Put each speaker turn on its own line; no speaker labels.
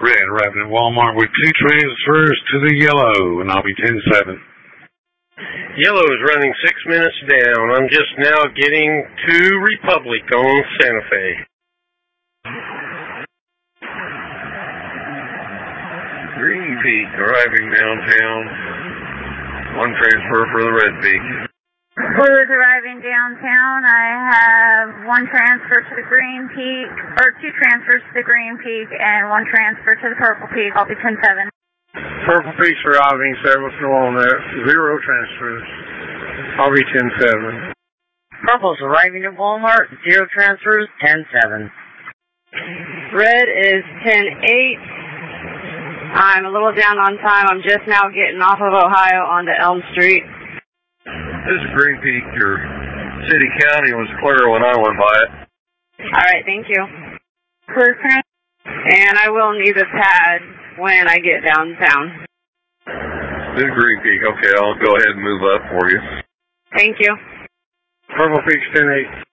Red arriving at Walmart with 2 transfers to the yellow, and I'll be 10-7.
Yellow is running 6 minutes down. I'm just now getting to Republic on Santa Fe.
Green Peak arriving downtown. 1 transfer for the Red Peak.
Blue is arriving downtown. I have 1 transfer to the Green Peak, or 2 transfers to the Green Peak, and 1 transfer to the Purple Peak. I'll be 10-7.
Purple Peak's arriving, service to Walnut, 0 transfers. I'll be 10-7.
Purple's arriving at Walmart, 0 transfers, 10-7.
Red is 10-8. I'm a little down on time. I'm just now getting off of Ohio onto Elm Street.
This is Green Peak. Your city county was clear when I went by it.
All right, thank you.
Clear tank.
And I will need a pad when I get downtown.
This is Green Peak. Okay, I'll go ahead and move up for you.
Thank you.
Purple Peak's 10-8.